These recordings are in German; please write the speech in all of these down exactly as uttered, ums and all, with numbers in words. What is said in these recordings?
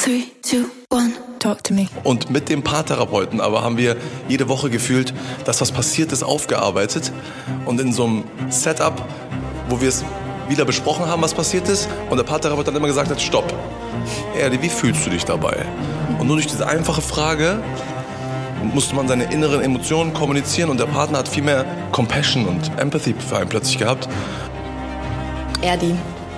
Three, two, one, talk to me. Und mit dem Paartherapeuten aber haben wir jede Woche gefühlt, dass was passiert ist, aufgearbeitet. Und in so einem Setup, wo wir es wieder besprochen haben, was passiert ist. Und der Paartherapeut dann immer gesagt hat, stopp. Erde, wie fühlst du dich dabei? Und nur durch diese einfache Frage musste man seine inneren Emotionen kommunizieren. Und der Partner hat viel mehr Compassion und Empathy für einen plötzlich gehabt. Erdi,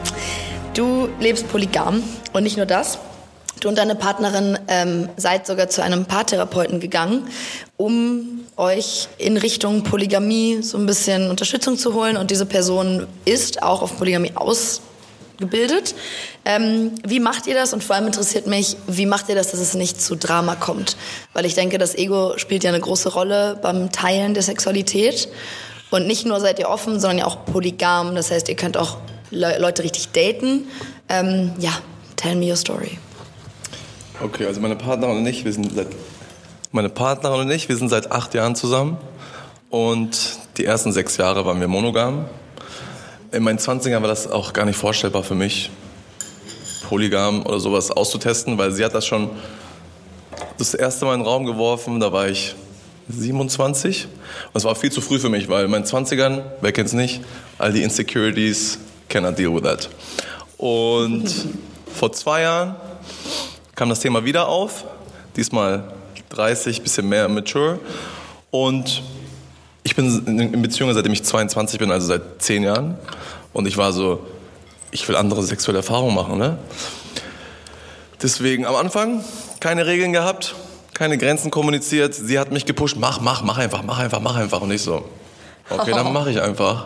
du lebst polygam und nicht nur das. Du und deine Partnerin ähm, seid sogar zu einem Paartherapeuten gegangen, um euch in Richtung Polygamie so ein bisschen Unterstützung zu holen. Und diese Person ist auch auf Polygamie ausgebildet. Ähm, wie macht ihr das? Und vor allem interessiert mich, wie macht ihr das, dass es nicht zu Drama kommt? Weil ich denke, das Ego spielt ja eine große Rolle beim Teilen der Sexualität. Und nicht nur seid ihr offen, sondern ja auch polygam. Das heißt, ihr könnt auch Le- Leute richtig daten. Ähm, ja, tell me your story. Okay, also meine Partnerin und ich, wir sind seit meine Partnerin und ich, wir sind seit acht Jahren zusammen und die ersten sechs Jahre waren wir monogam. In meinen zwanzigern war das auch gar nicht vorstellbar für mich, polygam oder sowas auszutesten, weil sie hat das schon das erste Mal in den Raum geworfen, da war ich siebenundzwanzig und es war viel zu früh für mich, weil in meinen zwanzigern, wer kennt's nicht, all die Insecurities, cannot deal with that. Und vor zwei Jahren kam das Thema wieder auf, diesmal dreißig, bisschen mehr mature. Und ich bin in Beziehungen, seitdem ich zweiundzwanzig bin, also seit zehn Jahren. Und ich war so, ich will andere sexuelle Erfahrungen machen. Ne? Deswegen am Anfang keine Regeln gehabt, keine Grenzen kommuniziert. Sie hat mich gepusht, mach, mach, mach einfach, mach einfach, mach einfach. Und ich so, okay, dann mache ich einfach.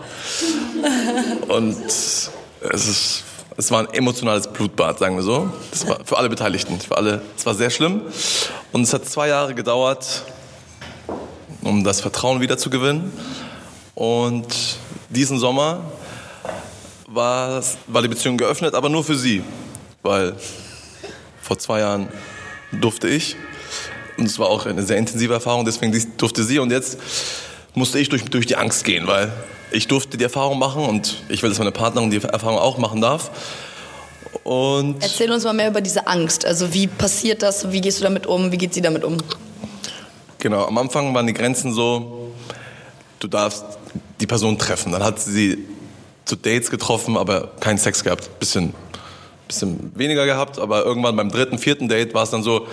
Und es ist... Es war ein emotionales Blutbad, sagen wir so. Das war für alle Beteiligten, für alle. Es war sehr schlimm. Und es hat zwei Jahre gedauert, um das Vertrauen wieder zu gewinnen. Und diesen Sommer war, war die Beziehung geöffnet, aber nur für sie. Weil vor zwei Jahren durfte ich. Und es war auch eine sehr intensive Erfahrung, deswegen durfte sie. Und jetzt musste ich durch, durch die Angst gehen, weil ich durfte die Erfahrung machen und ich will, dass meine Partnerin die Erfahrung auch machen darf. Und erzähl uns mal mehr über diese Angst. Also wie passiert das? Wie gehst du damit um? Wie geht sie damit um? Genau, am Anfang waren die Grenzen so, du darfst die Person treffen. Dann hat sie zu Dates getroffen, aber keinen Sex gehabt. Bisschen, bisschen weniger gehabt, aber irgendwann beim dritten, vierten Date war es dann so,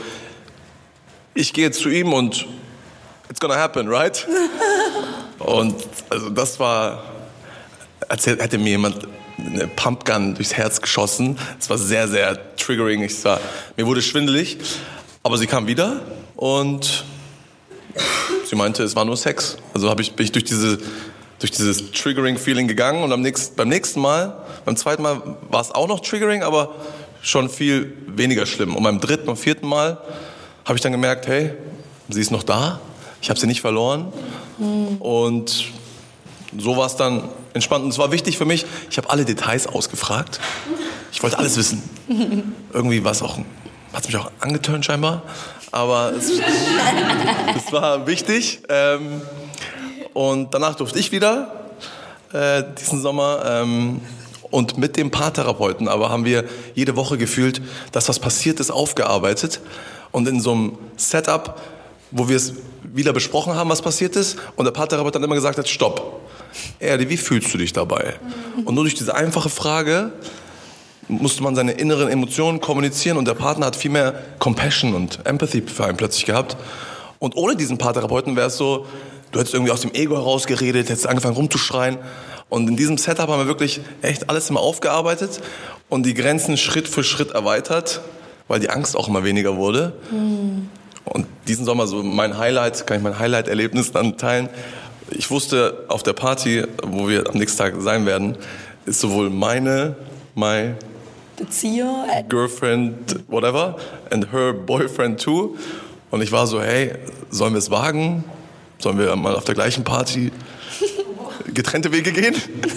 ich gehe jetzt zu ihm und it's gonna happen, right? Und also das war, als hätte mir jemand eine Pumpgun durchs Herz geschossen. Es war sehr, sehr triggering. Ich war, mir wurde schwindelig, aber sie kam wieder und sie meinte, es war nur Sex. Also hab ich, bin ich durch, diese, durch dieses Triggering-Feeling gegangen und am nächsten, beim nächsten Mal, beim zweiten Mal war es auch noch Triggering, aber schon viel weniger schlimm. Und beim dritten und vierten Mal habe ich dann gemerkt, hey, sie ist noch da. Ich habe sie nicht verloren. Mhm. Und so war es dann entspannt. Und es war wichtig für mich, ich habe alle Details ausgefragt. Ich wollte alles wissen. Irgendwie war es auch, hat es mich auch angetönt scheinbar. Aber es, es war wichtig. Ähm, und danach durfte ich wieder äh, diesen Sommer. Ähm, und mit dem Paartherapeuten aber haben wir jede Woche gefühlt, dass was passiert ist, aufgearbeitet. Und in so einem Setup, wo wir es wieder besprochen haben, was passiert ist. Und der Paartherapeut dann immer gesagt hat, stopp. Erde, wie fühlst du dich dabei? Und nur durch diese einfache Frage musste man seine inneren Emotionen kommunizieren. Und der Partner hat viel mehr Compassion und Empathy für einen plötzlich gehabt. Und ohne diesen Paartherapeuten wäre es so, du hättest irgendwie aus dem Ego heraus geredet, hättest angefangen rumzuschreien. Und in diesem Setup haben wir wirklich echt alles immer aufgearbeitet und die Grenzen Schritt für Schritt erweitert, weil die Angst auch immer weniger wurde. Mhm. Und diesen Sommer, so mein Highlight, kann ich mein Highlight-Erlebnis dann teilen. Ich wusste, auf der Party, wo wir am nächsten Tag sein werden, ist sowohl meine, my Beziehung, girlfriend, whatever, and her boyfriend too. Und ich war so, hey, sollen wir es wagen? Sollen wir mal auf der gleichen Party getrennte Wege gehen?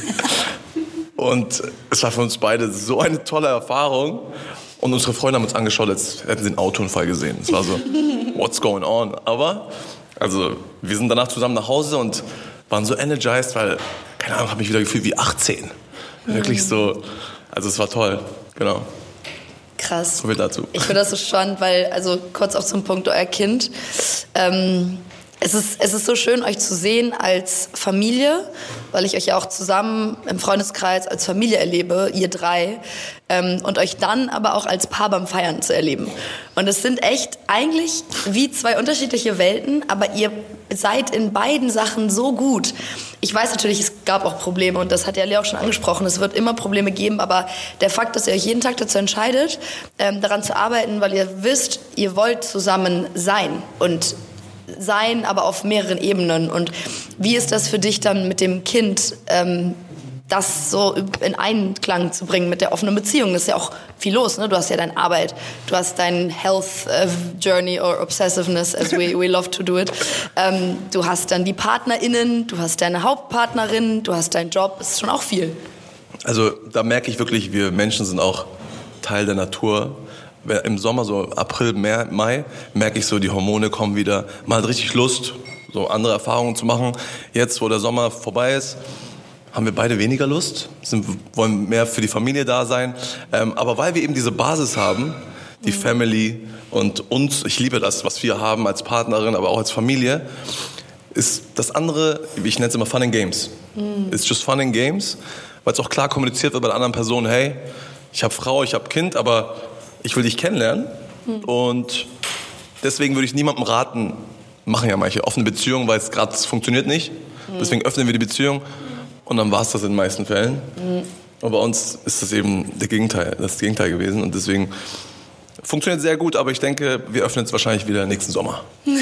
Und es war für uns beide so eine tolle Erfahrung. Und unsere Freunde haben uns angeschaut, als hätten sie einen Autounfall gesehen. Es war so, what's going on? Aber, also, wir sind danach zusammen nach Hause und waren so energized, weil, keine Ahnung, habe mich wieder gefühlt wie achtzehn. Wirklich so, also es war toll, genau. Krass. So viel dazu. Ich finde das so spannend, weil, also kurz auch zum Punkt, euer Kind. Ähm, es ist, es ist so schön, euch zu sehen als Familie, weil ich euch ja auch zusammen im Freundeskreis als Familie erlebe, ihr drei. Ähm, und euch dann aber auch als Paar beim Feiern zu erleben. Und es sind echt eigentlich wie zwei unterschiedliche Welten, aber ihr seid in beiden Sachen so gut. Ich weiß natürlich, es gab auch Probleme und das hat ja Lea auch schon angesprochen. Es wird immer Probleme geben, aber der Fakt, dass ihr euch jeden Tag dazu entscheidet, ähm, daran zu arbeiten, weil ihr wisst, ihr wollt zusammen sein und sein, aber auf mehreren Ebenen. Und wie ist das für dich dann mit dem Kind, ähm, das so in Einklang zu bringen mit der offenen Beziehung? Das ist ja auch viel los, ne? Du hast ja deine Arbeit, du hast dein Health uh, Journey or Obsessiveness, as we, we love to do it. Ähm, du hast dann die PartnerInnen, du hast deine Hauptpartnerin, du hast deinen Job, das ist schon auch viel. Also da merke ich wirklich, wir Menschen sind auch Teil der Natur. Im Sommer, so April, Mai, merke ich so, die Hormone kommen wieder. Man hat richtig Lust, so andere Erfahrungen zu machen. Jetzt, wo der Sommer vorbei ist, haben wir beide weniger Lust, sind, wollen mehr für die Familie da sein. Ähm, aber weil wir eben diese Basis haben, die mhm. Family und uns, ich liebe das, was wir haben als Partnerin, aber auch als Familie, ist das andere, ich nenne es immer Fun and Games. Mhm. It's just Fun and Games, weil es auch klar kommuniziert wird bei der anderen Person, hey, ich habe Frau, ich habe Kind, aber ich will dich kennenlernen. Mhm. Und deswegen würde ich niemandem raten, machen ja manche offene Beziehungen, weil es gerade funktioniert nicht. Mhm. Deswegen öffnen wir die Beziehung. Und dann war es das in den meisten Fällen. Mhm. Und bei uns ist das eben der Gegenteil, das Gegenteil gewesen. Und deswegen funktioniert sehr gut, aber ich denke, wir öffnen es wahrscheinlich wieder nächsten Sommer.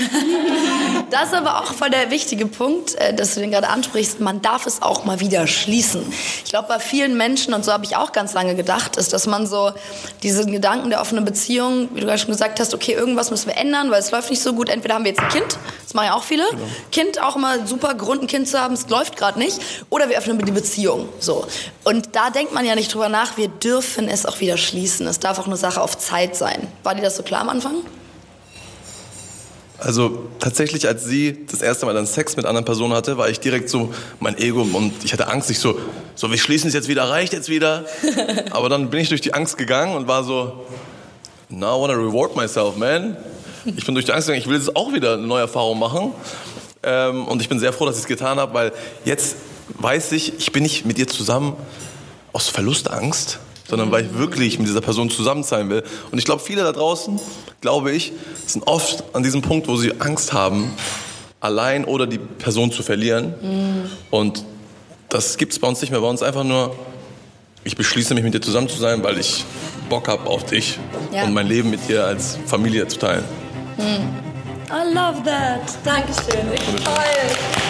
Das ist aber auch voll der wichtige Punkt, dass du den gerade ansprichst. Man darf es auch mal wieder schließen. Ich glaube, bei vielen Menschen, und so habe ich auch ganz lange gedacht, ist, dass man so diesen Gedanken der offenen Beziehung, wie du gerade schon gesagt hast, okay, irgendwas müssen wir ändern, weil es läuft nicht so gut. Entweder haben wir jetzt ein Kind, das machen ja auch viele, genau. Kind auch immer super Grund, ein Kind zu haben, es läuft gerade nicht. Oder wir öffnen die Beziehung. So. Und da denkt man ja nicht drüber nach, wir dürfen es auch wieder schließen. Es darf auch eine Sache auf Zeit sein. War dir das so klar am Anfang? Also tatsächlich, als sie das erste Mal dann Sex mit anderen Personen hatte, war ich direkt so, mein Ego, und ich hatte Angst, ich so, so wir schließen es jetzt wieder, reicht jetzt wieder. Aber dann bin ich durch die Angst gegangen und war so, now I wanna reward myself, man. Ich bin durch die Angst gegangen, ich will jetzt auch wieder eine neue Erfahrung machen. Ähm, und ich bin sehr froh, dass ich es getan habe, weil jetzt weiß ich, ich bin nicht mit ihr zusammen aus Verlustangst, sondern weil ich wirklich mit dieser Person zusammen sein will. Und ich glaube, viele da draußen, glaube ich, sind oft an diesem Punkt, wo sie Angst haben, allein oder die Person zu verlieren. Mhm. Und das gibt es bei uns nicht mehr. Bei uns einfach nur, ich beschließe mich mit dir zusammen zu sein, weil ich Bock habe auf dich ja. und mein Leben mit dir als Familie zu teilen. Mhm. I love that. Dankeschön. Toll.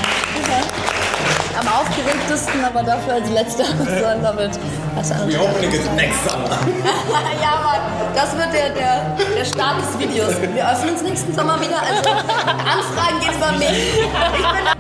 Am aufgeregtesten, aber dafür als letzter. So, I love it. We opening it next summer. Ja, Mann, das wird der, der, der Start des Videos. Wir öffnen es nächsten Sommer wieder. Also Anfragen geht über mich. Ich bin